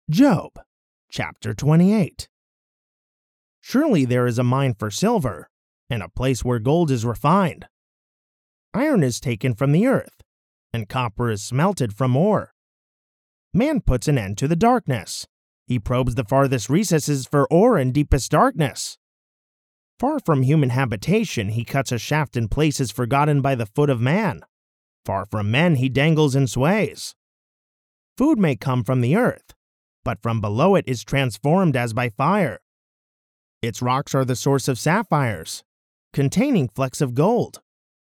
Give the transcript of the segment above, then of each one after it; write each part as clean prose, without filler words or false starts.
Job, chapter 28. Surely there is a mine for silver, and a place where gold is refined. Iron is taken from the earth, and copper is smelted from ore. Man puts an end to the darkness. He probes the farthest recesses for ore in deepest darkness. Far from human habitation, he cuts a shaft in places forgotten by the foot of man. Far from men, he dangles and sways. Food may come from the earth, but from below it is transformed as by fire. Its rocks are the source of sapphires, containing flecks of gold.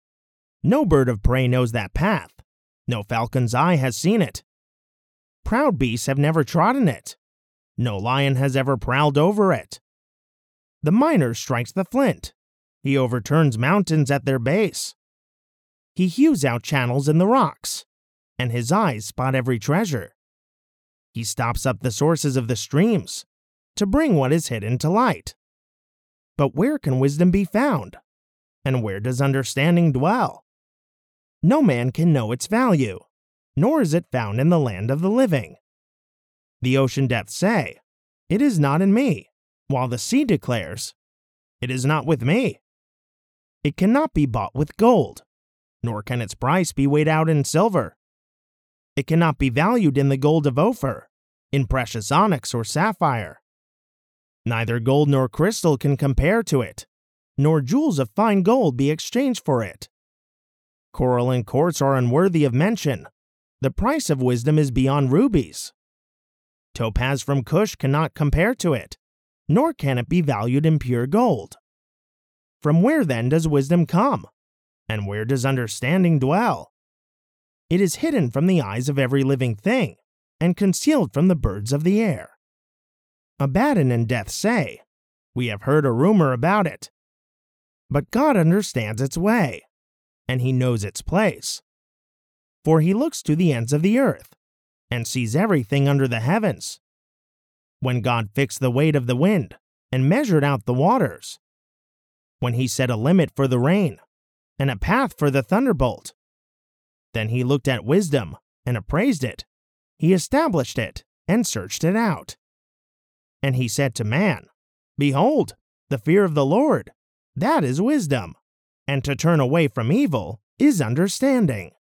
No bird of prey knows that path. No falcon's eye has seen it. Proud beasts have never trodden it. No lion has ever prowled over it. The miner strikes the flint. He overturns mountains at their base. He hews out channels in the rocks, and his eyes spot every treasure. He stops up the sources of the streams to bring what is hidden to light. But where can wisdom be found? And where does understanding dwell? No man can know its value, nor is it found in the land of the living. The ocean doth say, "It is not in me," while the sea declares, "It is not with me." It cannot be bought with gold, nor can its price be weighed out in silver. It cannot be valued in the gold of Ophir, in precious onyx or sapphire. Neither gold nor crystal can compare to it, nor jewels of fine gold be exchanged for it. Coral and quartz are unworthy of mention. The price of wisdom is beyond rubies. Topaz from Cush cannot compare to it, nor can it be valued in pure gold. From where then does wisdom come? And where does understanding dwell? It is hidden from the eyes of every living thing, and concealed from the birds of the air. Abaddon and Death say, "We have heard a rumor about it." But God understands its way, and he knows its place. For he looks to the ends of the earth, and sees everything under the heavens. When God fixed the weight of the wind, and measured out the waters. When he set a limit for the rain, and a path for the thunderbolt. Then he looked at wisdom, and appraised it. He established it, and searched it out. And he said to man, "Behold, the fear of the Lord, that is wisdom, and to turn away from evil is understanding."